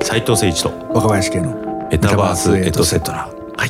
斉藤誠一と若林系のメタバースエトセトラ。はい。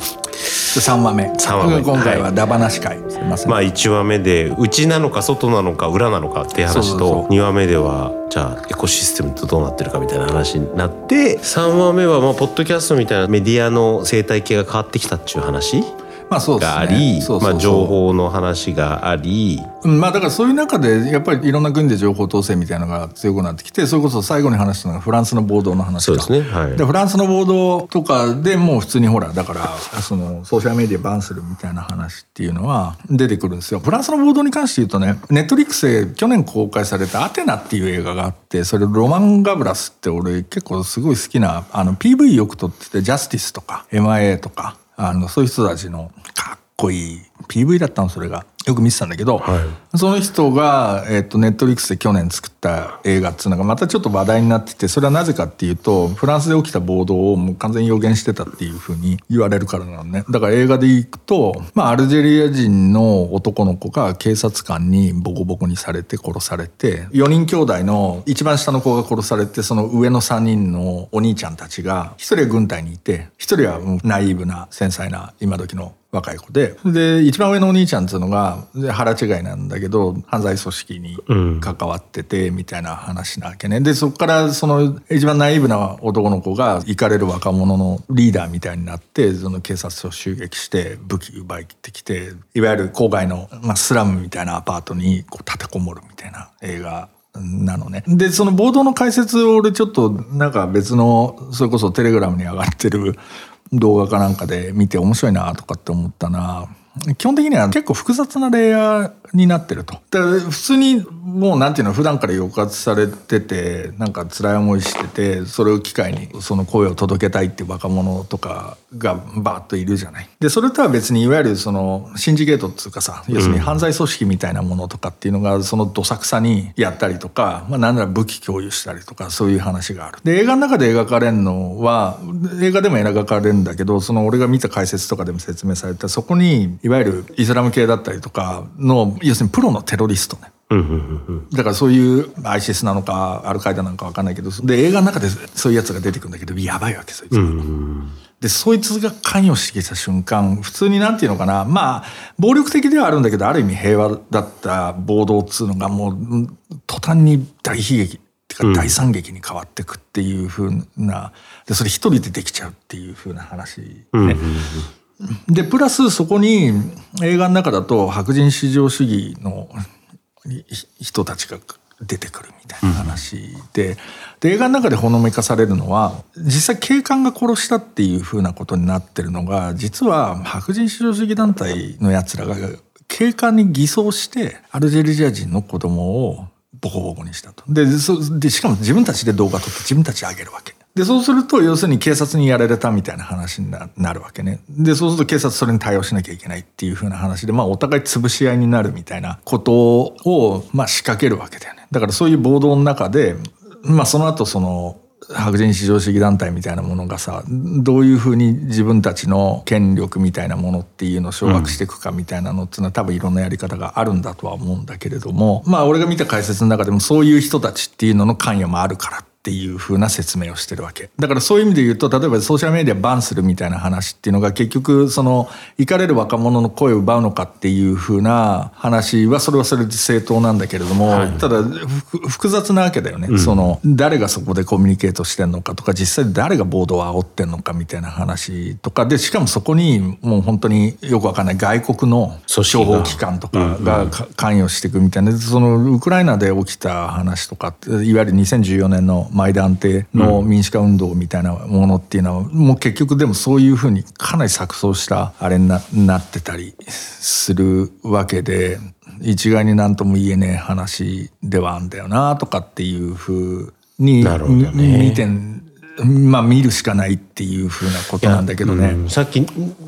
3話目。今回はダバなし会。すいません。 まあ1話目で内なのか外なのか裏なのかって話と、2話目ではじゃあエコシステムってどうなってるかみたいな話になって、3話目はまあポッドキャストみたいなメディアの生態系が変わってきたっていう話があり、まあ情報の話があり、 まあだからそういう中でやっぱりいろんな国で情報統制みたいなのが強くなってきて、それこそ最後に話したのがフランスの暴動の話か。 そうですね。はい。 でフランスの暴動とかでもう普通にほらだからそのソーシャルメディアバンするみたいな話っていうのは出てくるんですよ。フランスの暴動に関して言うとね、ネットリックスで去年公開されたアテナっていう映画があって、それロマン・ガブラスって俺結構すごい好きなPV よく撮ってて、ジャスティスとか MIA とかそういう人たちのかっこいい PV だったの、それがよく見てたんだけど、はい、その人がネットリックスで去年作った映画っていうのがまたちょっと話題になってて、それはなぜかっていうとフランスで起きた暴動をもう完全に予言してたっていうふうに言われるからなのね。だから映画でいくと、まあ、アルジェリア人の男の子が警察官にボコボコにされて殺されて、4人兄弟の一番下の子が殺されて、その上の3人のお兄ちゃんたちが1人は軍隊にいて、1人はナイーブな繊細な今時の若い子で、一番上のお兄ちゃんっていうのが腹違いなんだけど犯罪組織に関わっててみたいな話なわけね。でそこからその一番ナイーブな男の子がイカれる若者のリーダーみたいになって、その警察を襲撃して武器奪いってきて、いわゆる郊外の、スラムみたいなアパートにこう立てこもるみたいな映画なのね。でその暴動の解説を俺ちょっとなんか別のそれこそテレグラムに上がってる動画かなんかで見て面白いなとかって思ったな。基本的には結構複雑なレイヤーになってると。だから普通にもうなんていうの、普段から抑圧されててなんか辛い思いしてて、それを機会にその声を届けたいっていう若者とかがバーッといるじゃない。でそれとは別にいわゆるそのシンジゲートっていうかさ、要するに犯罪組織みたいなものとかっていうのがそのどさくさにやったりとか、なんなら武器共有したりとか、そういう話がある。で映画の中で描かれるのは映画でも描かれるんだけど、その俺が見た解説とかでも説明された、そこにいわゆるイスラム系だったりとかの要するにプロのテロリストね。だからそういうアイシスなのかアルカイダなのか分かんないけど、で映画の中でそういうやつが出てくるんだけどやばいわけ、そいつが。でそいつが関与してきた瞬間、普通になんていうのかな、暴力的ではあるんだけどある意味平和だった暴動っつうのがもう途端に大悲劇ってか大惨劇に変わってくっていう風な、でそれ一人でできちゃうっていう風な話ね。でプラスそこに映画の中だと白人至上主義の人たちが出てくるみたいな話で、映画の中でほのめかされるのは実際警官が殺したっていう風なことになってるのが、実は白人至上主義団体のやつらが警官に偽装してアルジェリア人の子供をボコボコにしたと。でしかも自分たちで動画撮って自分たちで上げるわけで、そうすると要するに警察にやられたみたいな話になるわけね。でそうすると警察それに対応しなきゃいけないっていう風な話で、お互い潰し合いになるみたいなことを仕掛けるわけだよね。だからそういう暴動の中でその後その白人至上主義団体みたいなものがさ、どういうふうに自分たちの権力みたいなものっていうのを掌握していくかみたいなのっていうのは多分いろんなやり方があるんだとは思うんだけれども、俺が見た解説の中でもそういう人たちっていうのの関与もあるからっていう風な説明をしてるわけだから、そういう意味で言うと例えばソーシャルメディアバンするみたいな話っていうのが結局そのイカれる若者の声を奪うのかっていう風な話はそれはそれで正当なんだけれども、ただ複雑なわけだよね。その誰がそこでコミュニケートしてんのかとか、実際誰が暴動を煽ってんのかみたいな話とかで、しかもそこにもう本当によくわかんない外国の情報機関とかが関与していくみたいな、そのウクライナで起きた話とか、いわゆる2014年のマイダンテの民主化運動みたいなものっていうのはもう結局でもそういうふうにかなり錯綜したあれに なってたりするわけで、一概に何とも言えねえ話ではあるんだよなとかっていうふうに見て見るしかないっていうふうなことなんだけどね。 さっき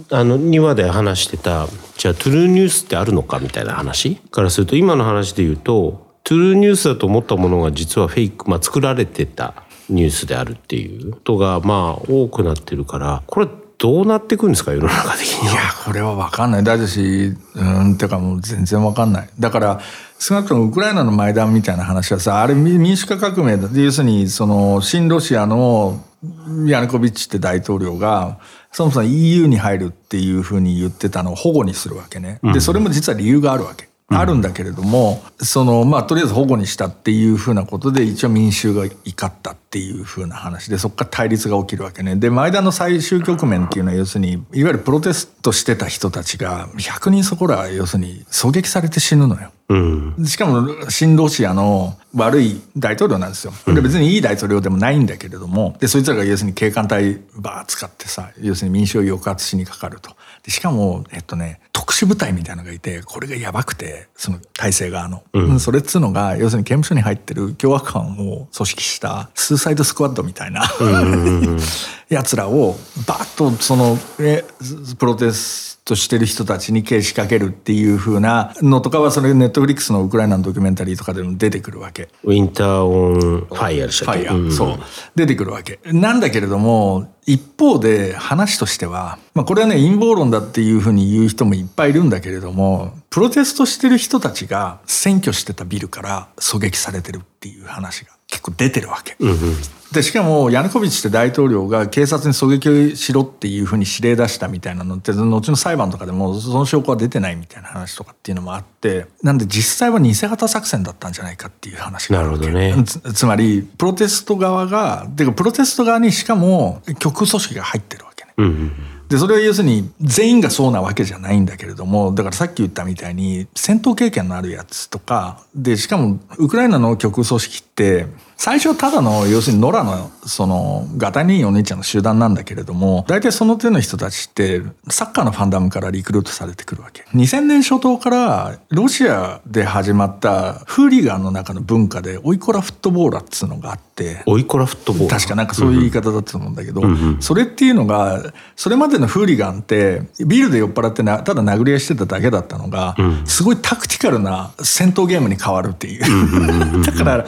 2話で話してたじゃあトゥルーニュースってあるのかみたいな話からすると、今の話で言うとトゥルーニュースだと思ったものが実はフェイク、作られてたニュースであるっていうことが多くなってるから、これどうなっていくんですか世の中的には。 いやこれは分かんないだし、ってかもう全然分かんない。だから少なくともウクライナのマイダンみたいな話はさ、あれ民主化革命だ。要するにその親ロシアのヤヌコビッチって大統領がそもそも EU に入るっていうふうに言ってたのを保護にするわけね。でそれも実は理由があるわけ。あるんだけれども、とりあえず保護にしたっていうふうなことで一応民衆が怒ったっていうふうな話で、そこから対立が起きるわけね。でマイダンの最終局面っていうのは要するにいわゆるプロテストしてた人たちが100人そこら要するに狙撃されて死ぬのよ。しかも親ロシアの悪い大統領なんですよ。で別にいい大統領でもないんだけれども、でそいつらが要するに警官隊バー使ってさ、要するに民衆を抑圧しにかかると。でしかも特殊部隊みたいなのがいて、これがやばくて、その体制側の、それっつうのが要するに刑務所に入ってる凶悪犯を組織したスーサイドスクワッドみたいなやつらをバーッとプロテストしてる人たちに仕掛けるっていう風なのとかは、それネットフリックスのウクライナのドキュメンタリーとかでも出てくるわけ。 ウィンター・オン・ファイヤーでしたっけ。 そう出てくるわけなんだけれども、一方で話としては、これはね陰謀論だっていうふうに言う人もいっぱいいるんだけれども、プロテストしてる人たちが占拠してたビルから狙撃されてるっていう話が結構出てるわけ。でしかもヤヌコビッチって大統領が警察に狙撃しろっていうふうに指令出したみたいなのって、後の裁判とかでもその証拠は出てないみたいな話とかっていうのもあって、なんで実際は偽旗作戦だったんじゃないかっていう話があるわけ。 なるほどね。 つまりプロテスト側がプロテスト側にしかも極右組織が入ってるわけね。でそれは要するに全員がそうなわけじゃないんだけれども、だからさっき言ったみたいに戦闘経験のあるやつとかで、しかもウクライナの極右組織って最初はただの要するに野良のガタイのいいお姉ちゃんの集団なんだけれども、大体その手の人たちってサッカーのファンダムからリクルートされてくるわけ。2000年初頭からロシアで始まったフーリガンの中の文化でオイコラフットボーラーっつうのがあって、 オイコラフットボーラー、 確かそういう言い方だったと思うんだけど、それっていうのがそれまでのフーリガンってビールで酔っ払ってただ殴り合いしてただけだったのが、すごいタクティカルな戦闘ゲームに変わるっていうだから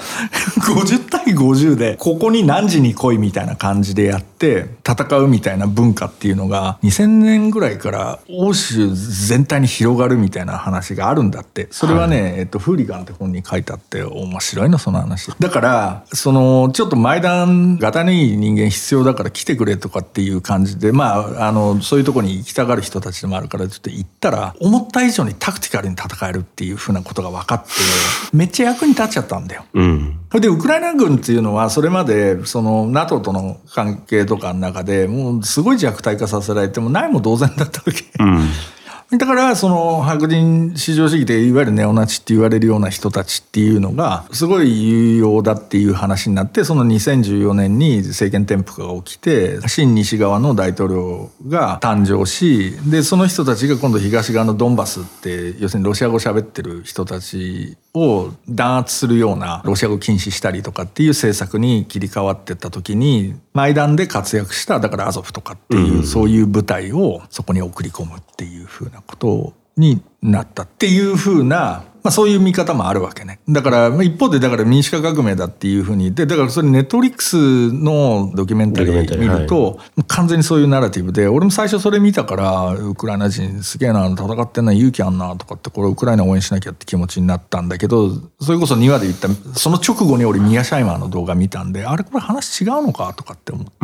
50対50でここに何時に来いみたいな感じでやって戦うみたいな文化っていうのが2000年ぐらいから欧州全体に広がるみたいな話があるんだって。それはね、フーリガンって本に書いてあって、面白いのその話だから、ちょっとマイダン型のいい人間必要だから来てくれとかっていう感じで、そういうとこに行きたがる人たちでもあるから、ちょっと行ったら思った以上にタクティカルに戦えるっていうふうなことが分かって、めっちゃ役に立っちゃったんだよ。それでウクライナ軍っていうのはそれまでNATO との関係とかの中でもうすごい弱体化させられてもないも同然だったわけ。だから白人至上主義でいわゆるネオナチって言われるような人たちっていうのがすごい有用だっていう話になって、その2014年に政権転覆が起きて親西側の大統領が誕生し、でその人たちが今度東側のドンバスって要するにロシア語喋ってる人たちを弾圧するようなロシア語禁止したりとかっていう政策に切り替わってった時に、マイダンで活躍しただからアゾフとかっていうそういう部隊をそこに送り込むっていう風なことになったっていう風な、そういう見方もあるわけね。だから一方で民主化革命だっていう風に言って、だからそれネットフリックスのドキュメンタリー見ると完全にそういうナラティブで、俺も最初それ見たからウクライナ人すげえな、戦ってんな、勇気あんなとかって、これウクライナ応援しなきゃって気持ちになったんだけど、それこそ2話で言ったその直後に俺ミア・シャイマーの動画見たんで、あれこれ話違うのかとかって思って、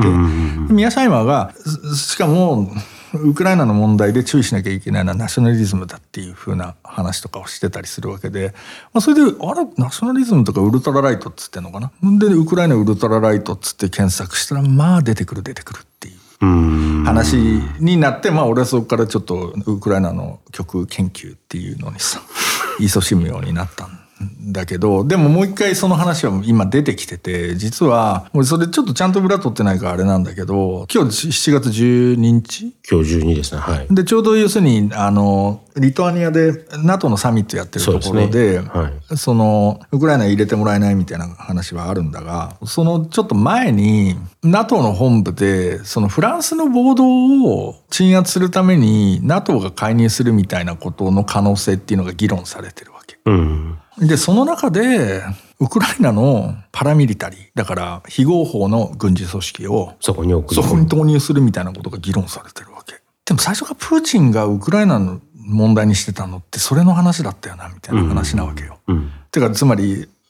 ミア・シャイマーがしかもウクライナの問題で注意しなきゃいけないのはナショナリズムだっていう風な話とかをしてたりするわけで、それでナショナリズムとかウルトラライトっつってんのかな、でウクライナウルトラライトっつって検索したら出てくるっていう話になって、俺はそこからちょっとウクライナの極右研究っていうのにさ勤しむようになったんだけど、でももう一回その話は今出てきてて、実は俺それちょっとちゃんと裏取ってないからあれなんだけど、今日7月12日今日12ですね。はい。 でちょうど要するにリトアニアで NATO のサミットやってるところで、ウクライナ入れてもらえないみたいな話はあるんだが、そのちょっと前に NATO の本部でフランスの暴動を鎮圧するために NATO が介入するみたいなことの可能性っていうのが議論されてるわけ。でその中でウクライナのパラミリタリーだから非合法の軍事組織をそこに投入するみたいなことが議論されてるわけ。でも最初からプーチンがウクライナの問題にしてたのってそれの話だったよなみたいな話なわけよ。てかつまり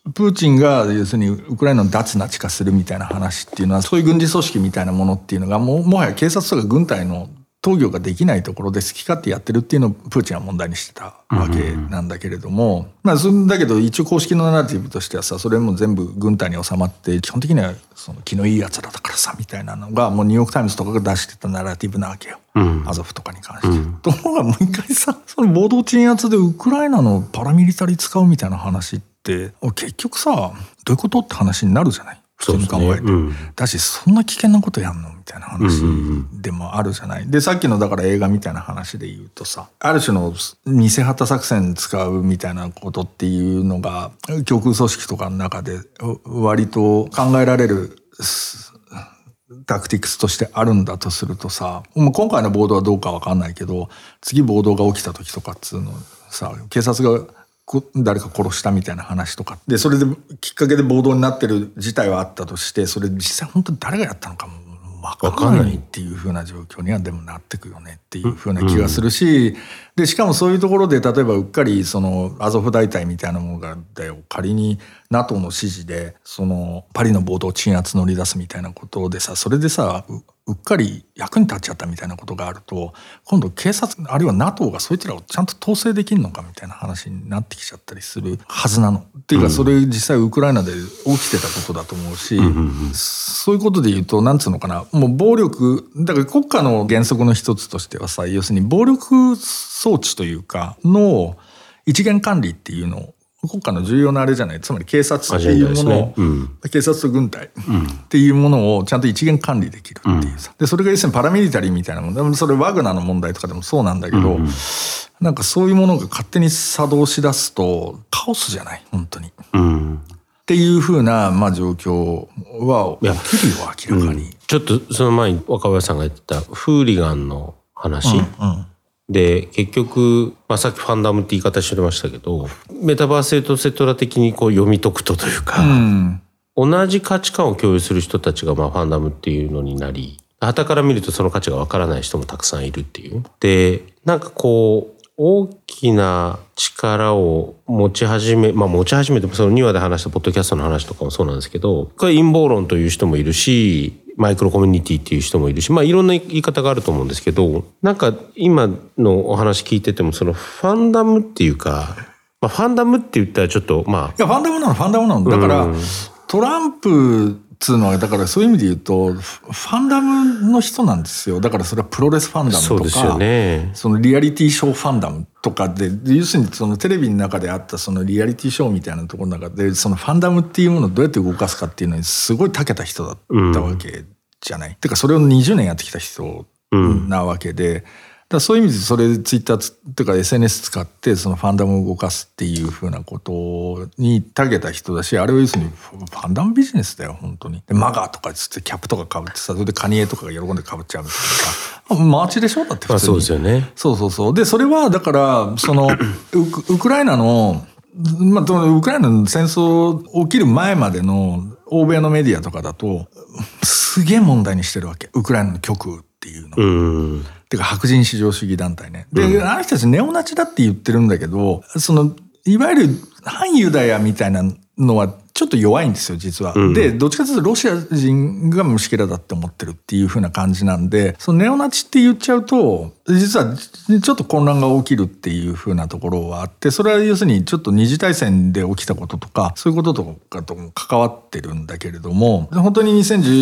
プーチンが要するにウクライナの脱ナチ化するみたいな話っていうのは、そういう軍事組織みたいなものっていうのがもはや警察とか軍隊の統御ができないところで好き勝手やってるっていうのをプーチンは問題にしてたわけなんだけれども、まあだけど一応公式のナラティブとしてはさ、それも全部軍隊に収まって、基本的にはその気のいいやつらだからさみたいなのがもうニューヨークタイムズとかが出してたナラティブなわけよ、アゾフとかに関して。ところがもう一回さ、その暴動鎮圧でウクライナのパラミリタリー使うみたいな話って結局さ、どういうことって話になるじゃない、普通に考えて。だし、そんな危険なことやんのみたいな話でもあるじゃない。で、さっきのだから映画みたいな話で言うとさ、ある種の偽旗作戦使うみたいなことっていうのが極右組織とかの中で割と考えられるタクティクスとしてあるんだとするとさ、今回の暴動はどうかわかんないけど、次暴動が起きた時とかっつうのさ、警察が誰か殺したみたいな話とかで、それできっかけで暴動になってる事態はあったとして、それ実際本当に誰がやったのかも分からないっていう風な状況にはでもなってくよねっていう風な気がするし、でしかもそういうところで例えばうっかりそのアゾフ大隊みたいなものがだよ、仮に NATO の指示でそのパリの暴動鎮圧乗り出すみたいなことでさ、それでさうっかり役に立っちゃったみたいなことがあると、今度警察あるいは NATO がそいつらをちゃんと統制できるのかみたいな話になってきちゃったりするはずなの。っていうか、それ実際ウクライナで起きてたことだと思うし、そういうことで言うとなんつうのかな、もう暴力だから国家の原則の一つとしてはさ、要するに暴力装置というかの一元管理っていうのを国家の重要なあれじゃない、つまり警察っていうものを、警察と軍隊っていうものをちゃんと一元管理できるっていうさ、でそれが要するにパラミリタリーみたいなものでも、それワグナーの問題とかでもそうなんだけど、なんかそういうものが勝手に作動しだすとカオスじゃない本当に、っていうふうなまあ状況は起きるよ明らかに。 ちょっとその前に若林さんが言ってたフーリガンの話、で結局、さっきファンダムって言い方してましたけど、メタバースエトセトラ的にこう読み解くというか、同じ価値観を共有する人たちがファンダムっていうのになり、傍から見るとその価値がわからない人もたくさんいるっていう。でなんかこう大きな力を持ち始めても、その2話で話したポッドキャストの話とかもそうなんですけど、これ陰謀論という人もいるし、マイクロコミュニティっていう人もいるし、いろんな言い方があると思うんですけど、なんか今のお話聞いてても、そのファンダムっていうか、ファンダムって言ったらちょっといやファンダムなのだから、トランプつうのはだからそういう意味で言うとファンダムの人なんですよ。だからそれはプロレスファンダムとか、 そうですよね、 そのリアリティショーファンダムとかで、要するにそのテレビの中であったそのリアリティショーみたいなところの中で、そのファンダムっていうものをどうやって動かすかっていうのにすごい長けた人だったわけじゃない。てかそれを20年やってきた人なわけで、だからそういう意味でそれツイッターとか SNS 使ってそのファンダムを動かすっていうふうなことに長けた人だし、あれは要するにファンダムビジネスだよ本当に。でマガーとかつってキャップとか被ってさ、それでカニエとかが喜んで被っちゃうみたいなさ、マーチでしょだって普通に。 そうですよね。 そうでそれはだからそのウクライナのウクライナの戦争起きる前までの欧米のメディアとかだとすげえ問題にしてるわけ、ウクライナの極右っていうの。てか白人至上主義団体ね。で、あの人たちネオナチだって言ってるんだけど、そのいわゆる反ユダヤみたいなのはちょっと弱いんですよ実は。でどっちかというとロシア人が虫けらだって思ってるっていう風な感じなんで、そのネオナチって言っちゃうと実はちょっと混乱が起きるっていう風なところはあって、それは要するにちょっと二次大戦で起きたこととかそういうこととかとも関わってるんだけれども、本当に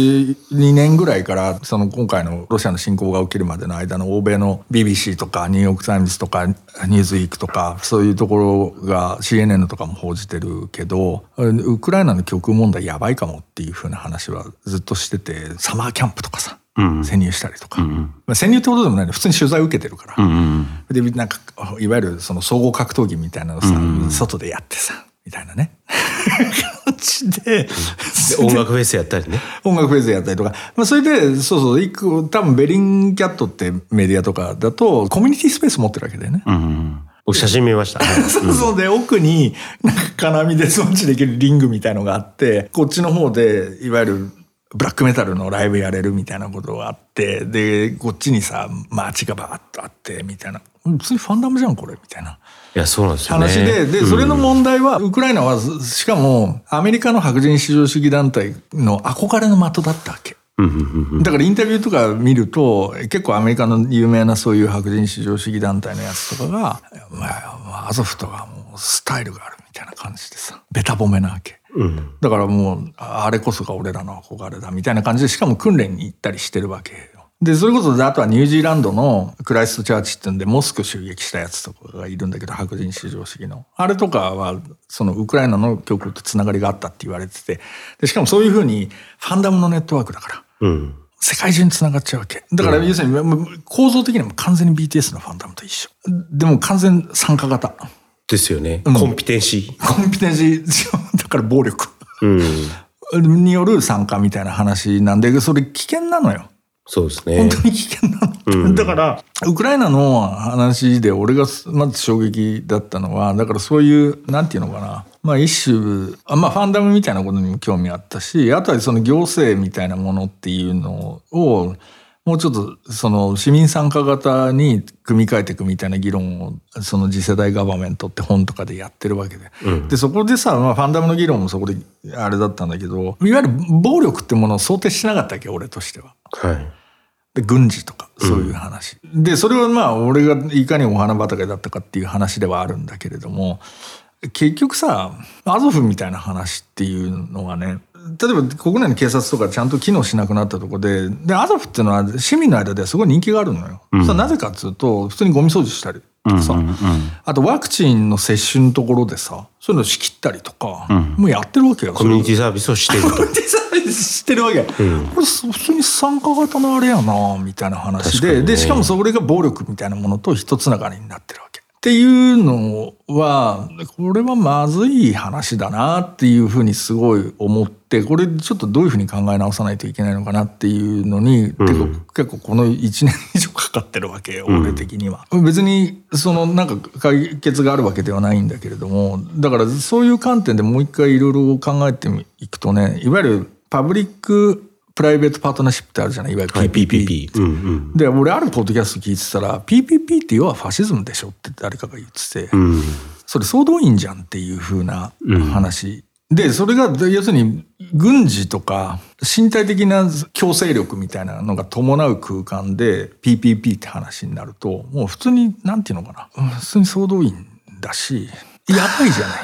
2012年ぐらいからその今回のロシアの侵攻が起きるまでの間の欧米の BBC とかニューヨークタイムズとかニューズウィークとかそういうところが CNN とかも報じてるけど、ウクライナの極右問題やばいかもっていう風な話はずっとしてて、サマーキャンプとかさ、潜入したりとか、潜入ってことでもないの、普通に取材受けてるから、でなんかいわゆるその総合格闘技みたいなのをさ、外でやってさみたいなね感じで、 音楽フェスやったりね、 音楽フェスやったりとか、それで多分ベリンキャットってメディアとかだとコミュニティスペース持ってるわけだよね。 僕写真見ました。 そうで奥になんか金網で装置できるリングみたいのがあって、こっちの方でいわゆるブラックメタルのライブやれるみたいなことがあって、でこっちにさマーチがバーッとあってみたいな。 普通にファンダムじゃんこれみたいな。 いやそうなんですよね。 話で、それの問題は、ウクライナは、しかも、アメリカの白人至上主義団体の憧れの的だったわけ。だからインタビューとか見ると、結構アメリカの有名なそういう白人至上主義団体のやつとかが、アゾフとかもうスタイルがあるみたいな感じでさ、ベタ褒めなわけ。だからもう、あれこそが俺らの憧れだみたいな感じで、しかも訓練に行ったりしてるわけよ。で、それこそ、あとはニュージーランドのクライストチャーチっていうんで、モスク襲撃したやつとかがいるんだけど、白人至上主義の。あれとかは、そのウクライナの極右とつながりがあったって言われてて、でしかもそういうふうに、ファンダムのネットワークだから、世界中につながっちゃうわけ。だから、要するに、構造的にも完全に BTS のファンダムと一緒。でも完全参加型。 ですよね。コンピテンシー。 コンピテンシー、だから暴力。による参加みたいな話なんで、それ危険なのよ。 そうですね。 本当に危険なの。だから、ウクライナの話で俺がまず衝撃だったのは、だからそういう、なんていうのかな。一種、ファンダムみたいなことにも興味あったし、あとはその行政みたいなものっていうのを、もうちょっとその市民参加型に組み替えていくみたいな議論をその次世代ガバメントって本とかでやってるわけで、でそこでさ、ファンダムの議論もそこであれだったんだけど、いわゆる暴力ってものを想定しなかったわけ、俺としては。で軍事とかそういう話、でそれは俺がいかにお花畑だったかっていう話ではあるんだけれども、結局さ、アゾフみたいな話っていうのはね、例えば国内の警察とかちゃんと機能しなくなったところで、アゾフっていうのは市民の間ではすごい人気があるのよ。それはなぜかっていうと、普通にゴミ掃除したりとかさ、あとワクチンの接種のところでさ、そういうの仕切ったりとか、もうやってるわけよ。 コミュニティサービスをしてると。 コミュニティサービスしてるわけ。これ普通に参加型のあれやなみたいな話で、でしかもそれが暴力みたいなものと一つながりになってるわけ。っていうのは、これはまずい話だなっていうふうにすごい思って、これちょっとどういうふうに考え直さないといけないのかなっていうのに、結構この1年以上かかってるわけよ、俺的には。別にそのなんか解決があるわけではないんだけれども、だからそういう観点でもう一回いろいろ考えていくとね、いわゆるパブリックプライベートパートナーシップってあるじゃない、いわゆる PPP。で、俺あるポッドキャスト聞いてたら、PPP って要はファシズムでしょって誰かが言ってて、それ総動員じゃんっていう風な話。で、それが要するに軍事とか身体的な強制力みたいなのが伴う空間で PPP って話になると、もう普通に、なんていうのかな、普通に総動員だし、やばいじゃない、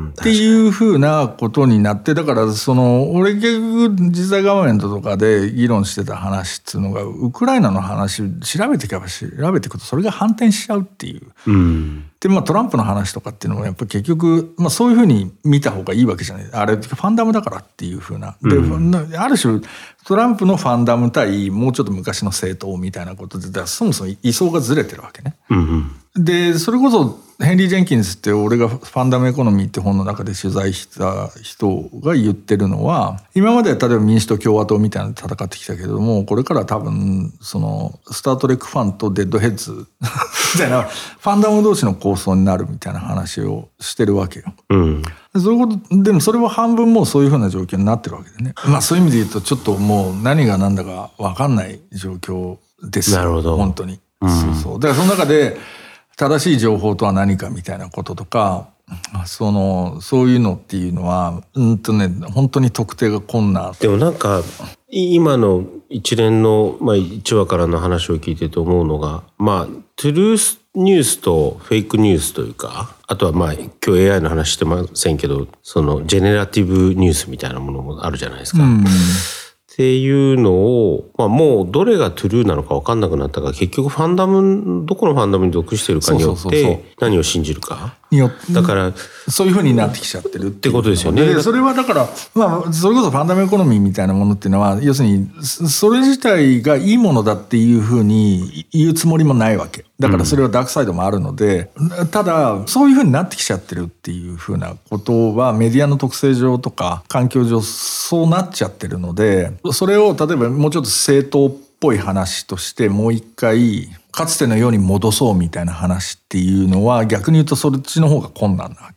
っていうふうなことになって、だからその俺結局実際ガバメントとかで議論してた話っていうのが、ウクライナの話調べていけば調べていくとそれが反転しちゃうっていう。でトランプの話とかっていうのもやっぱり結局、そういうふうに見た方がいいわけじゃない。あれファンダムだからっていうふうな。で、ある種トランプのファンダム対もうちょっと昔の政党みたいなことで、そもそも位相がずれてるわけね。で、それこそヘンリー・ジェンキンスって俺がファンダムエコノミーって本の中で取材した人が言ってるのは、今までは例えば民主党共和党みたいなので戦ってきたけれども、これから多分そのスタートレックファンとデッドヘッズみたいなファンダム同士の構想になるみたいな話をしてるわけよ。そういうことでもそれは半分もうそういうふうな状況になってるわけでね。そういう意味で言うとちょっともう何が何だか分かんない状況ですよ。 なるほど。 本当に。だからその中で正しい情報とは何かみたいなこととか、そういうのっていうのは本当に特定が困難。 でもなんか今の一連の、1話からの話を聞いてて思うのが、トゥルースニュースとフェイクニュースというか、あとは今日 AI の話してませんけど、そのジェネラティブニュースみたいなものもあるじゃないですか。っていうのを、もうどれがトゥルーなのか分かんなくなったから、結局ファンダム、どこのファンダムに属してるかによって何を信じるか。だからそういう風になってきちゃってるってことですよね。 でそれはだからそれこそファンダムエコノミーみたいなものっていうのは、要するにそれ自体がいいものだっていう風に言うつもりもないわけだから、それはダークサイドもあるので、ただそういう風になってきちゃってるっていう風なことはメディアの特性上とか環境上そうなっちゃってるので、それを例えばもうちょっと正当っぽい話としてもう一回かつてのように戻そうみたいな話っていうのは、逆に言うとそっちの方が困難なわけね。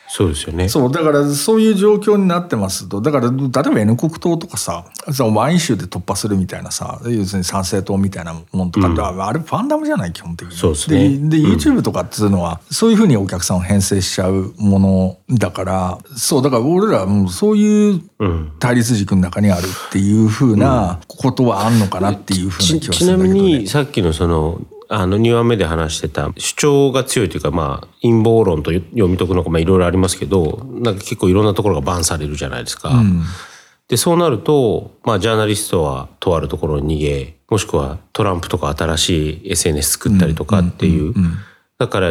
そうですよね。 そう、だからそういう状況になってますと、だから例えば N 国党とかさ、ワイン州で突破するみたいなさ、要するに参政党みたいなものとかって、あれファンダムじゃない基本的に。 そうですね。 で YouTube とかっていうのは、そういうふうにお客さんを編成しちゃうものだから、そう、だから俺らもそういう対立軸の中にあるっていうふうなことはあんのかなっていうふうな気はするんだけどね。 ちなみにさっきの2話目で話してた主張が強いというか、陰謀論と読み解くのかいろいろありますけど、なんか結構いろんなところがバンされるじゃないですか。でそうなると、ジャーナリストはとあるところに逃げ、もしくはトランプとか新しい SNS 作ったりとかっていう、だから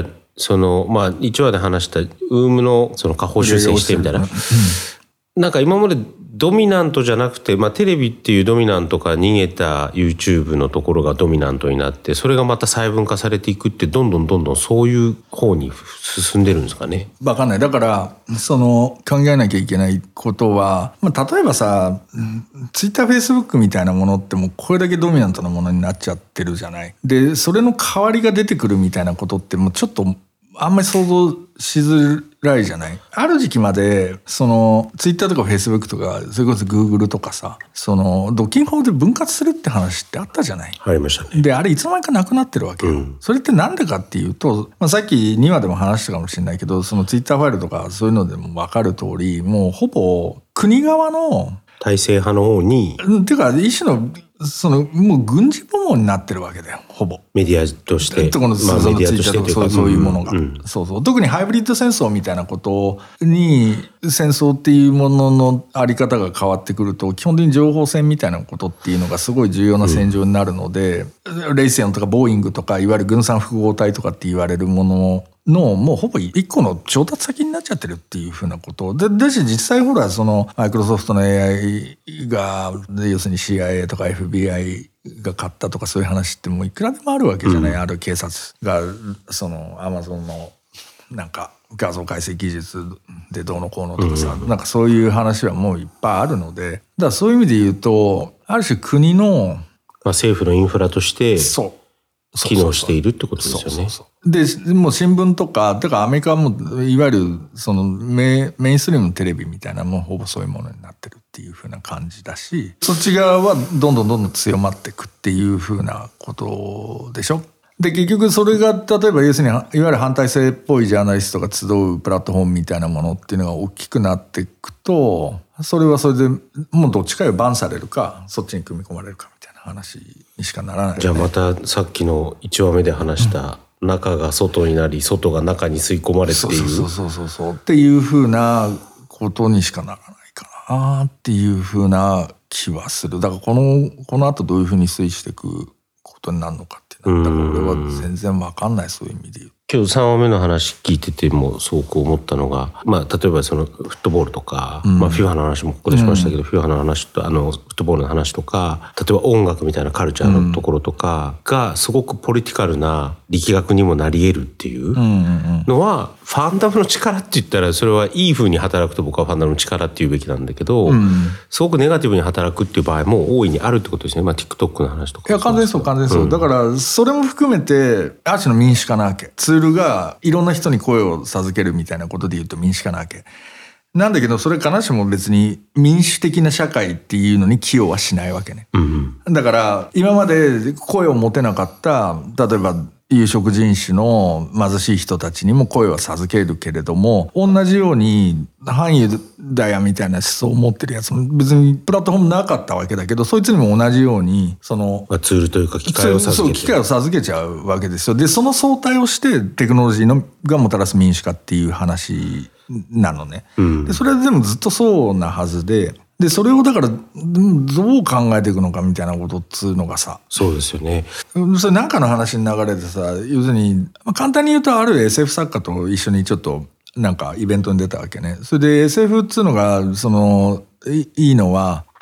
1話で話したUMの下方修正してみたいな、なんか今までドミナントじゃなくて、テレビっていうドミナントから逃げた YouTube のところがドミナントになって、それがまた細分化されていくって、どんどんそういう方に進んでるんですかね。 わかんない。だから考えなきゃいけないことは、例えばさ、Twitter、Facebook みたいなものってもうこれだけドミナントなものになっちゃってるじゃない。でそれの代わりが出てくるみたいなことってもうちょっとあんまり想像しづらいじゃない。ある時期までツイッターとかフェイスブックとか、それこそグーグルとかさ、独禁法で分割するって話ってあったじゃない。 ありましたね。 であれいつの間にかなくなってるわけよ。それってなんでかっていうと、さっき2話でも話したかもしれないけど、ツイッターファイルとかそういうのでも分かる通り、もうほぼ国側の体制派の方に、 っていうか一種のもう軍事部門になってるわけだよ、ほぼ。 メディアとして。 メディアとしてというか、そういうものが。特にハイブリッド戦争みたいなことに、戦争っていうもののあり方が変わってくると、基本的に情報戦みたいなことっていうのがすごい重要な戦場になるので、レイセオンとかボーイングとか、いわゆる軍産複合体とかって言われるもののもうほぼ一個の調達先になっちゃってるっていうふうなことで、だし実際ほらマイクロソフトの AI が要するに CIA とか FBI が買ったとかそういう話ってもういくらでもあるわけじゃない。ある警察がアマゾンのなんか画像解析技術でどうのこうのとかさ、なんかそういう話はもういっぱいあるので、だからそういう意味で言うとある種国の政府のインフラとして機能しているってことですよね。 でもう新聞とかだからアメリカはもういわゆるメインストリームのテレビみたいなもうほぼそういうものになってるっていう風な感じだし、そっち側はどんどん強まっていくっていう風なことでしょ。で結局それが例えば要するにいわゆる反体制っぽいジャーナリストが集うプラットフォームみたいなものっていうのが大きくなっていくと、それはそれでもうどっちかがバンされるかそっちに組み込まれるかみたいな話にしかならないよね。 じゃあまたさっきの1話目で話した、中が外になり外が中に吸い込まれっていうそうっていう風なことにしかならないかなっていう風な気はする。だからこの後どういう風に推移していくことになるのかっていうのは俺は全然分かんない。そういう意味で言う。 今日3話目の話聞いててもすごく思ったのが、例えばフットボールとか、FIFA の話もここでしましたけど、FIFA の話とフットボールの話とか、例えば音楽みたいなカルチャーのところとかがすごくポリティカルな力学にもなり得るっていうのは、ファンダムの力って言ったらそれはいい風に働くと僕はファンダムの力って言うべきなんだけど、すごくネガティブに働くっていう場合も大いにあるってことですね。TikTok の話とか。 いや完全にそう、だからそれも含めてある種の民主化なわけ。ツールがいろんな人に声を授けるみたいなことで言うと民主化なわけなんだけど、それ必ずしも別に民主的な社会っていうのに寄与はしないわけね。だから今まで声を持てなかった例えば有色人種の貧しい人たちにも声は授けるけれども、同じように反ユダヤみたいな思想を持ってるやつも別にプラットフォームなかったわけだけど、そいつにも同じようにツールというか機械を授けちゃうわけですよ。でその相対をしてテクノロジーがもたらす民主化っていう話なのね。でそれはでもずっとそうなはずで。でそれをだからどう考えていくのかみたいなことっつうのがさ、 そうですよね。 それなんかの話の流れでさ、要するに簡単に言うとある SF 作家と一緒にちょっとなんかイベントに出たわけね。それで SF っつうのがいいのは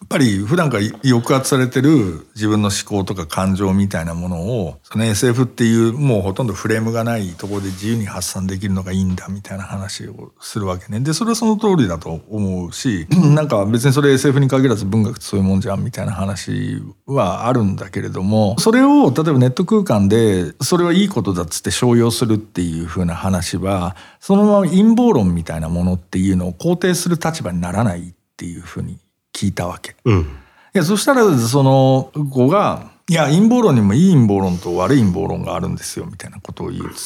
ぱり普段から抑圧されてる自分の思考とか感情みたいなものを、その SF っていうもうほとんどフレームがないところで自由に発散できるのがいいんだみたいな話をするわけね。でそれはその通りだと思うし、なんか別にそれ SF に限らず文学ってそういうもんじゃんみたいな話はあるんだけれども、それを例えばネット空間でそれはいいことだっつって商用するっていう風な話は、そのまま陰謀論みたいなものっていうのを肯定する立場にならないっていう風に聞いたわけ。いやそしたらその子が「いや陰謀論にもいい陰謀論と悪い陰謀論があるんですよ」みたいなことを言って、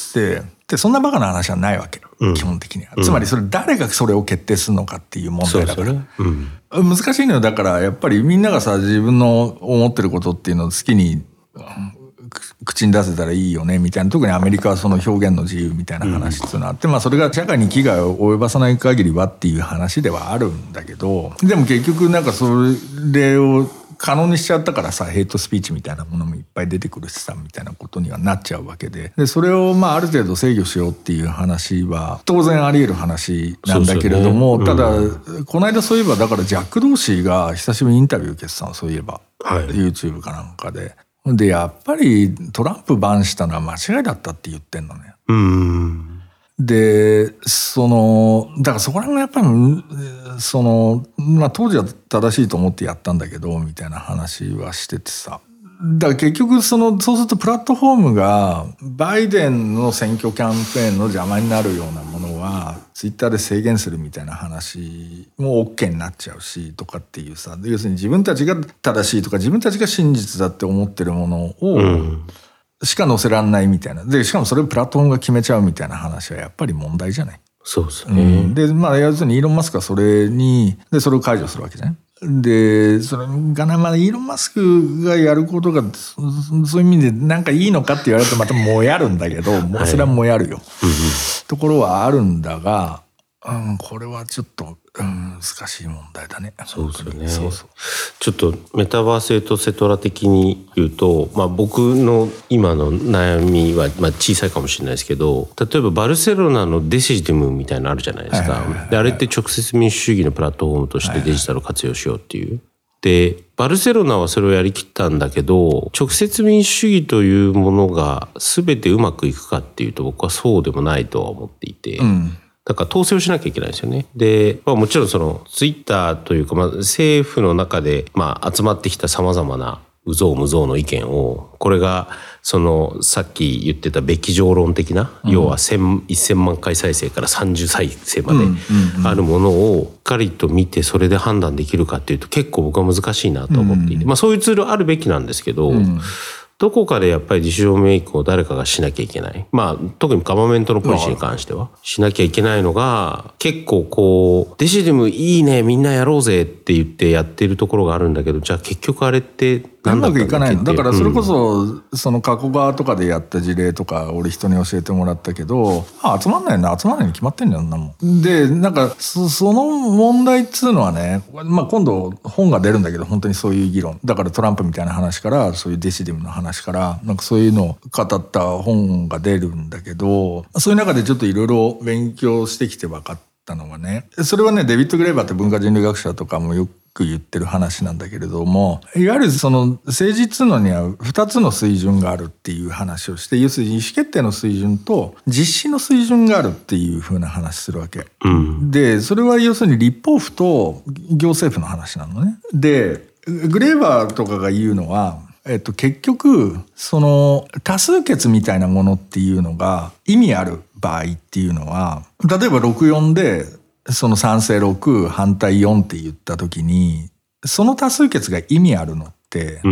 でそんなバカな話はないわけ、基本的には。つまりそれ誰がそれを決定するのかっていう問題だから。難しいのよ。だからやっぱりみんながさ、自分の思ってることっていうのを好きに口に出せたらいいよねみたいな。特にアメリカはその表現の自由みたいな話っていうのがあって、まあそれが社会に危害を及ばさない限りはっていう話ではあるんだけど、でも結局なんかそれを可能にしちゃったからさ、ヘイトスピーチみたいなものもいっぱい出てくるしさみたいなことにはなっちゃうわけで、それをまあある程度制御しようっていう話は当然あり得る話なんだけれども、ただこの間そういえばだからジャック・ドーシーが久しぶりにインタビュー受けてたの、そういえば、YouTube かなんかで。でやっぱりトランプバンしたのは間違いだったって言ってんのね。でだからそこら辺がやっぱりまあ当時は正しいと思ってやったんだけどみたいな話はしててさ。だから結局そうするとプラットフォームがバイデンの選挙キャンペーンの邪魔になるようなものはツイッターで制限するみたいな話も OK になっちゃうしとかっていうさ、要するに自分たちが正しいとか自分たちが真実だって思ってるものをしか載せらんないみたいな。でしかもそれをプラットフォームが決めちゃうみたいな話はやっぱり問題じゃない。 そうですね。 でまあ要するにイーロン・マスクはそれを解除するわけじゃない。でそれがまあイーロン・マスクがやることがそういう意味でなんかいいのかって言われるとまたもやるんだけど、もうそれはもやるよ、ところはあるんだが、これはちょっと、難しい問題だね。 そうですよね。ちょっとメタバースエトセトラ的に言うと、まあ、僕の今の悩みは、まあ、小さいかもしれないですけど、例えばバルセロナのデシディムみたいなのあるじゃないですか。であれって直接民主主義のプラットフォームとしてデジタルを活用しようっていう。でバルセロナはそれをやりきったんだけど、直接民主主義というものが全てうまくいくかっていうと僕はそうでもないとは思っていて、だから統制をしなきゃいけないですよね。で、まあ、もちろんそのツイッターというか、まあ、政府の中でまあ集まってきたさまざまな有象無象の意見を、これがそのさっき言ってたべき上論的な、要は1000万回再生から30再生まであるものをしっかりと見てそれで判断できるかっていうと結構僕は難しいなと思っていて、まあ、そういうツールあるべきなんですけど、どこかでやっぱり自主メイクを誰かがしなきゃいけない。まあ特にガバメントのポリシーに関してはしなきゃいけないのが、結構こうデシディムいいねみんなやろうぜって言ってやってるところがあるんだけど、じゃあ結局あれってうまくいかないの。だからそれこそその加古川とかでやった事例とか俺人に教えてもらったけど、集まんないの集まんないに決まってんだよなもん。でなんかその問題っつうのはね、まあ今度本が出るんだけど、本当にそういう議論だからトランプみたいな話からそういうデシディムの話からなんかそういうのを語った本が出るんだけど、そういう中でちょっといろいろ勉強してきて分かったのがね、それはねデビッド・グレーバーって文化人類学者とかもよく言ってる話なんだけれども、いわゆるその政治っていうのには2つの水準があるっていう話をして、要するに意思決定の水準と実施の水準があるっていう風な話するわけ、でそれは要するに立法府と行政府の話なのね。でグレーバーとかが言うのは結局その多数決みたいなものっていうのが意味ある場合っていうのは、例えば64でその賛成6反対4って言った時に、その多数決が意味あるのって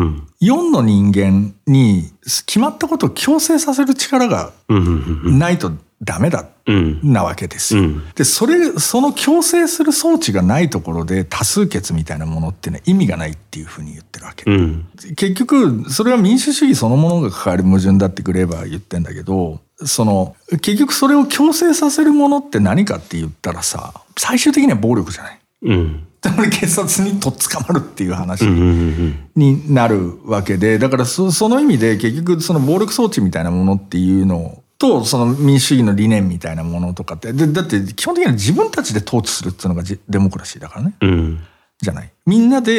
、4の人間に決まったことを強制させる力がないとダメだなわけですよ。でその強制する装置がないところで多数決みたいなものってね意味がないっていうふうに言ってるわけ、結局それは民主主義そのものが抱える矛盾だってグレーバーは言ってんだけど、結局それを強制させるものって何かって言ったらさ、最終的には暴力じゃない。つまり警察にとっ捕まるっていう話になるわけで、だからその意味で結局その暴力装置みたいなものっていうのとその民主主義の理念みたいなものとかってだって基本的には自分たちで統治するっていうのがデモクラシーだからね、じゃない。みんなで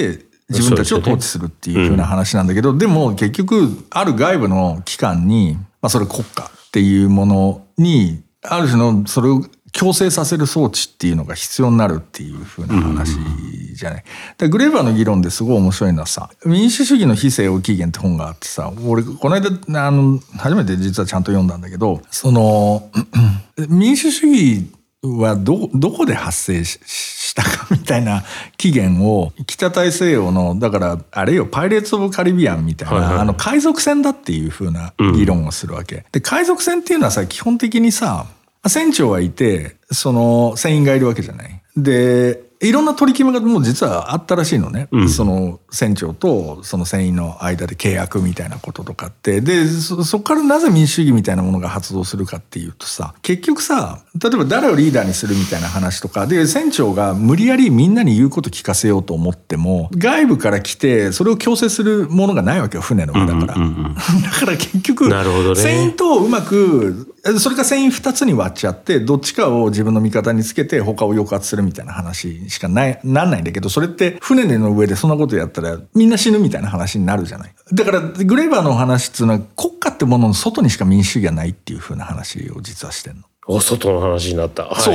自分たちを統治するっていう風な話なんだけど、でも結局ある外部の機関に、それ国家っていうものにある種のそれを強制させる装置っていうのが必要になるっていう風な話じゃない。でグレーバーの議論ですごい面白いのはさ、民主主義の非正を起源って本があってさ、俺この間初めて実はちゃんと読んだんだけど、その民主主義はどこで発生したかみたいな起源を北大西洋の、だからあれよ、パイレーツ・オブ・カリビアンみたいな、海賊船だっていう風な議論をするわけ。で海賊船っていうのはさ、基本的にさ、船長はいて、その船員がいるわけじゃない。でいろんな取り決めがもう実はあったらしいのね、その船長とその船員の間で契約みたいなこととかって。でそこからなぜ民主主義みたいなものが発動するかっていうとさ、結局さ、例えば誰をリーダーにするみたいな話とかで、船長が無理やりみんなに言うこと聞かせようと思っても、外部から来てそれを強制するものがないわけよ、船の上だから、だから結局、船員とうまく、それか船員2つに割っちゃって、どっちかを自分の味方につけて他を抑圧するみたいな話しかなんないんだけど、それって船の上でそんなことやったらみんな死ぬみたいな話になるじゃない。だからグレーバーの話っていうのは、国家ってものの外にしか民主主義がないっていう風な話を実はしてんの。 外の話になった。 そう、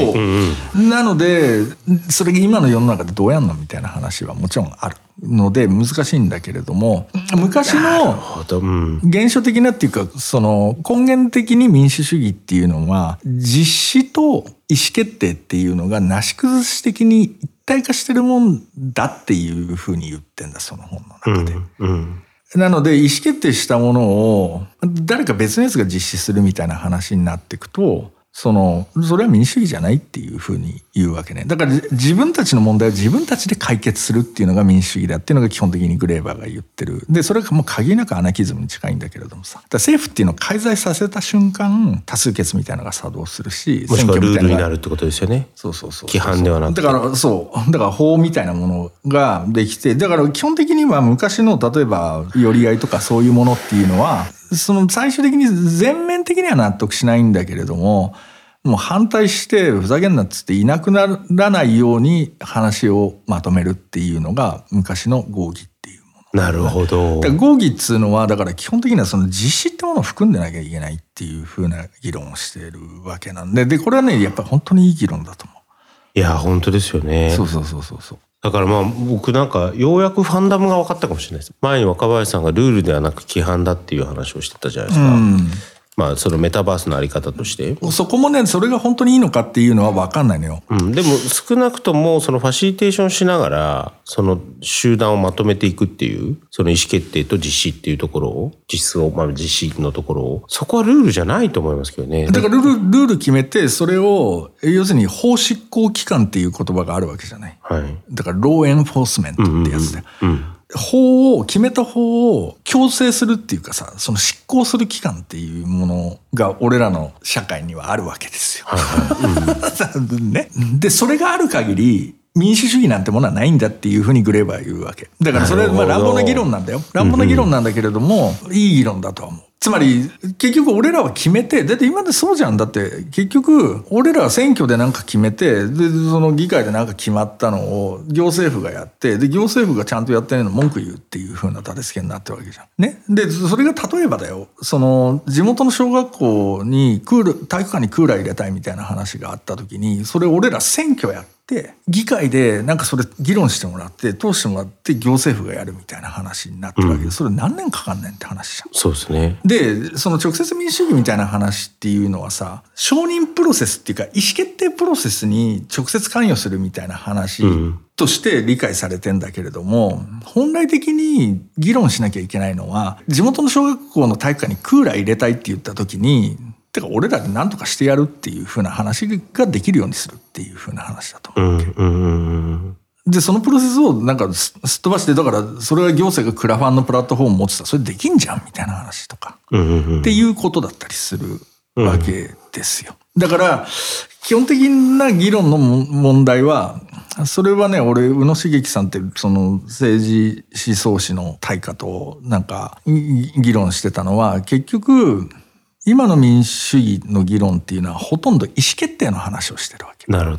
なのでそれが今の世の中でどうやんのみたいな話はもちろんあるので難しいんだけれども、昔の現象的なっていうか、その根源的に民主主義っていうのは実施と意思決定っていうのがなし崩し的に一体化してるもんだっていうふうに言ってんだ、その本の中で。なので意思決定したものを誰か別のやつが実施するみたいな話になっていくと、それは民主主義じゃないっていうふうに言うわけね。だから自分たちの問題を自分たちで解決するっていうのが民主主義だっていうのが基本的にグレーバーが言ってる。でそれがもう限りなくアナキズムに近いんだけれどもさ、だから政府っていうのを介在させた瞬間多数決みたいなのが作動するし、 もしくはルールになるってことですよね。そう規範ではなくて、 だから法みたいなものができて、だから基本的には昔の例えば寄り合いとかそういうものっていうのは、その最終的に全面的には納得しないんだけれども、もう反対してふざけんなっつっていなくならないように話をまとめるっていうのが昔の合議っていうもの。 なるほど。 だから合議っつうのはだから基本的にはその実施ってものを含んでなきゃいけないっていう風な議論をしているわけなんで、これはねやっぱり本当にいい議論だと思う。 いや本当ですよね。 そう。 だから僕なんかようやくファンダムが分かったかもしれないです。前に若林さんがルールではなく規範だっていう話をしてたじゃないですか。そのメタバースのあり方としてそこもね、それが本当にいいのかっていうのは分かんないのよ。 でも少なくともそのファシリテーションしながらその集団をまとめていくっていう、その意思決定と実施っていうところを、実施のところを、そこはルールじゃないと思いますけどね。 だからルール決めて、それを要するに法執行機関っていう言葉があるわけじゃない。だからローエンフォースメントってやつで、決めた法を強制するっていうかさ、その執行する機関っていうものが俺らの社会にはあるわけですよ。ね、でそれがある限り民主主義なんてものはないんだっていうふうにグレーバーは言うわけ。だからそれは乱暴な議論なんだよ。乱暴な議論なんだけれども、いい議論だとは思う。つまり結局俺らは決めて、だって今までそうじゃん。だって結局俺らは選挙でなんか決めて、でその議会でなんか決まったのを行政府がやって、で行政府がちゃんとやってないの文句言うっていう風な立て付けになってるわけじゃんね。でそれが例えばだよ、その地元の小学校に体育館にクーラー入れたいみたいな話があった時に、それ俺ら選挙やって議会でなんかそれ議論してもらって通してもらって行政府がやるみたいな話になってるわけで、それ何年かかんねんって話じゃん。 そうですね。 でその直接民主主義みたいな話っていうのはさ、承認プロセスっていうか意思決定プロセスに直接関与するみたいな話として理解されてんだけれども、本来的に議論しなきゃいけないのは、地元の小学校の体育館にクーラー入れたいって言った時に、てか俺らで何とかしてやるっていう風な話ができるようにするっていう風な話だと思うわけ。でそのプロセスをなんかすっ飛ばして、だからそれは行政がクラファンのプラットフォーム持ってたらそれできんじゃんみたいな話とか、っていうことだったりするわけですよ。だから基本的な議論の問題は、それはね、俺宇野茂樹さんってその政治思想史の大家となんか議論してたのは、結局今の民主主義の議論っていうのはほとんど意思決定の話をしてるわけ。 なるほど。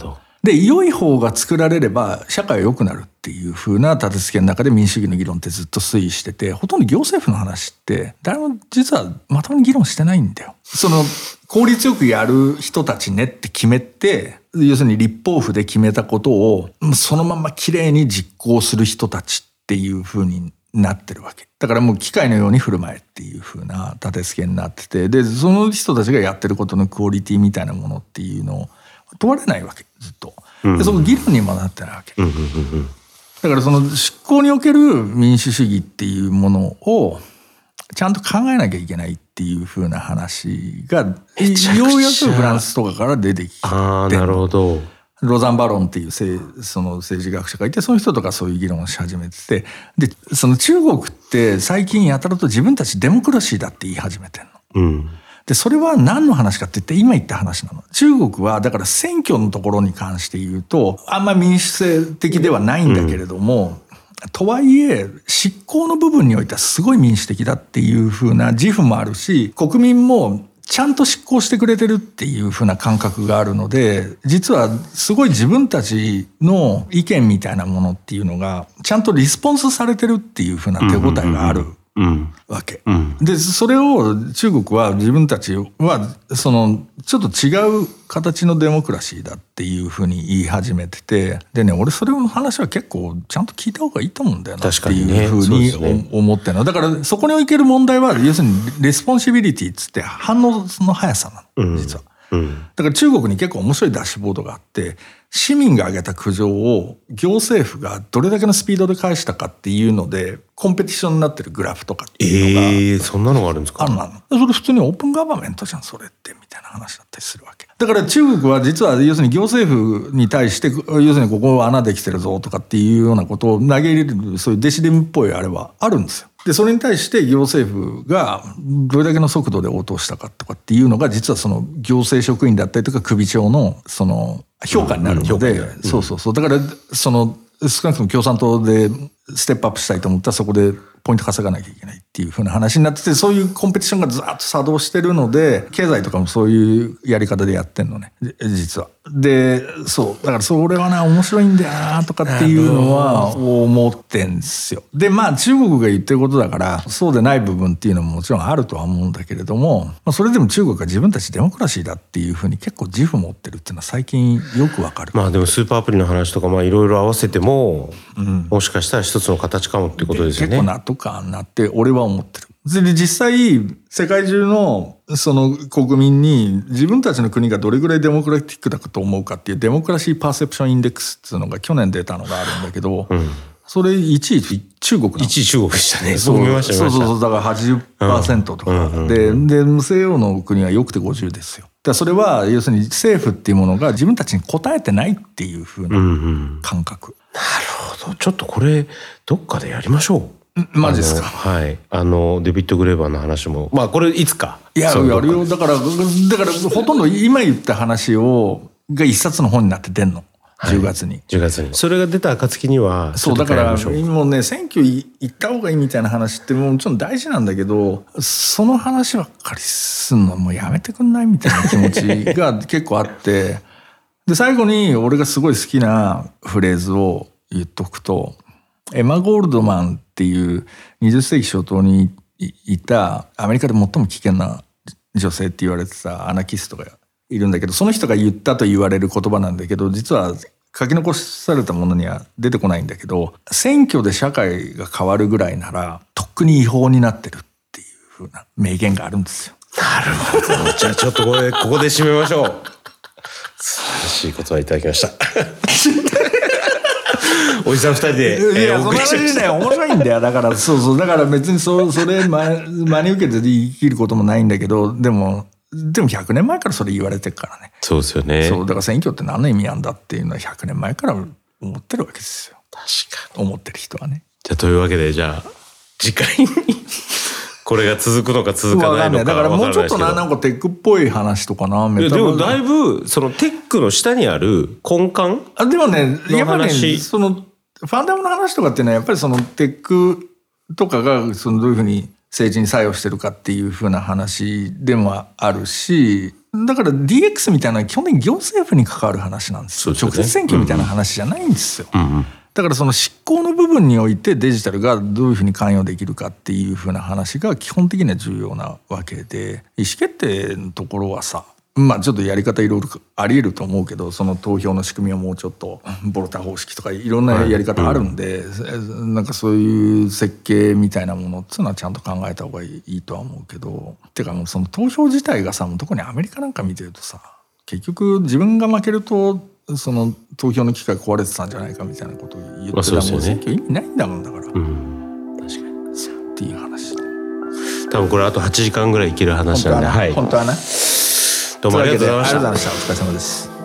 で良い方が作られれば社会は良くなるっていう風な立て付けの中で民主主義の議論ってずっと推移してて、ほとんど行政府の話って誰も実はまともに議論してないんだよ。その効率よくやる人たちねって決めて、要するに立法府で決めたことをそのままきれいに実行する人たちっていう風になってるわけ。だからもう機械のように振る舞えっていう風な立て付けになってて、でその人たちがやってることのクオリティみたいなものっていうのを問われないわけ、ずっと。でその議論にもなってないわけ。だからその執行における民主主義っていうものをちゃんと考えなきゃいけないっていう風な話がようやくフランスとかから出てきて、 なるほど。 ロザン・バロンっていうその政治学者がいて、その人とかそういう議論をし始めてて、でその中国って最近やたらと自分たちデモクラシーだって言い始めてんの。でそれは何の話かって言って今言った話なの。中国はだから選挙のところに関して言うとあんま民主制的ではないんだけれども、とはいえ執行の部分においてはすごい民主的だっていう風な自負もあるし、国民もちゃんと執行してくれてるっていう風な感覚があるので、実はすごい自分たちの意見みたいなものっていうのがちゃんとリスポンスされてるっていう風な手応えがあるわけ。でそれを中国は自分たちはそのちょっと違う形のデモクラシーだっていうふうに言い始めてて、でね俺それの話は結構ちゃんと聞いた方がいいと思うんだよなっていうふうに思ってるの。だからそこにおける問題は要するにレスポンシビリティっつって反応の速さなの実は。だから中国に結構面白いダッシュボードがあって、市民が挙げた苦情を行政府がどれだけのスピードで返したかっていうのでコンペティションになってるグラフとかっていうのが、 そんなのがあるんですか？ あるの。それ普通にオープンガバメントじゃんそれってみたいな話だったりするわけ。だから中国は実は要するに行政府に対して要するにここ穴できてるぞとかっていうようなことを投げ入れるそういうデシデムっぽいあれはあるんですよ。でそれに対して行政府がどれだけの速度で応答したかとかっていうのが実はその行政職員だったりとか首長のその評価になるので、そうだからその少なくとも共産党でステップアップしたいと思ったらそこでポイント稼がなきゃいけないっていう風な話になってて、そういうコンペティションがずっと作動してるので経済とかもそういうやり方でやってんのね実は。でそうだからそれはな面白いんだよなとかっていうのは思ってんですよ。でまあ中国が言ってることだからそうでない部分っていうのももちろんあるとは思うんだけれども、それでも中国が自分たちデモクラシーだっていう風に結構自負持ってるっていうのは最近よくわかる。 まあでもスーパーアプリの話とかいろいろ合わせても、もしかしたら一つの形かもっていうことですよね。 結構納得感なって俺は思ってる。で実際世界中のその国民に自分たちの国がどれぐらいデモクラティックだと思うかっていうデモクラシーパーセプションインデックスっていうのが去年出たのがあるんだけど、それ1位中国なの。 1位中国でしたね。そう見ました。 そうだから 80% とか、で無西洋の国はよくて50ですよ。それは要するに政府っていうものが自分たちに応えてないっていう風な感覚。 なるほど。ちょっとこれどっかでやりましょう。 マジですか。 はい。デビッド・グレーバーの話もこれいつかやるよ。だからほとんど今言った話が一冊の本になって出んの。10月に。 10月に。それが出た暁にはそうだからもうね選挙行った方がいいみたいな話ってもちろん大事なんだけど、その話ばっかりすんのもうやめてくんないみたいな気持ちが結構あって、で最後に俺がすごい好きなフレーズを言っとくと、エマ・ゴールドマンっていう20世紀初頭にいたアメリカで最も危険な女性って言われてたアナキストがいるんだけど、その人が言ったと言われる言葉なんだけど、実は書き残されたものには出てこないんだけど、選挙で社会が変わるぐらいならとっくに違法になってるっていう風な名言があるんですよ。 なるほど。じゃあちょっとここで締めましょう。素晴らしい言葉いただきました。おじさん2人で、 いやその話ね面白いんだよ。だからだから別にそれ真に受けて生きることもないんだけど、でも100年前からそれ言われてるからね。 そうですよね。 そうだから選挙って何の意味なんだっていうのは100年前から思ってるわけですよ。 確かに思ってる人はね。 じゃあというわけでじゃあ次回にこれが続くのか続かないのかだからもうちょっとなんかテックっぽい話とかな。 でもだいぶそのテックの下にある根幹でもねやっぱりねそのファンダムの話とかっていうのはやっぱりそのテックとかがそのどういうふうに政治に作用してるかっていうふうな話でもあるし、 だから DX みたいなのは基本的に行政府に関わる話なんですよ。直接選挙みたいな話じゃないんですよ。だからその執行の部分においてデジタルがどういうふうに関与できるかっていうふうな話が基本的には重要なわけで、意思決定のところはさ、まあちょっとやり方いろいろありえると思うけど、その投票の仕組みをもうちょっとボルタ方式とかいろんなやり方あるんで、なんかそういう設計みたいなものっていうのはちゃんと考えた方がいいとは思うけど、てかもうその投票自体がさ、もう特にアメリカなんか見てるとさ、結局自分が負けるとその投票の機会壊れてたんじゃないかみたいなことを言ってたら、もう選挙意味ないんだもんだから、確かにそうっていう話。 多分これあと8時間ぐらいいける話なんで、 本当はね、 どうもありがとうございました。 お疲れ様です。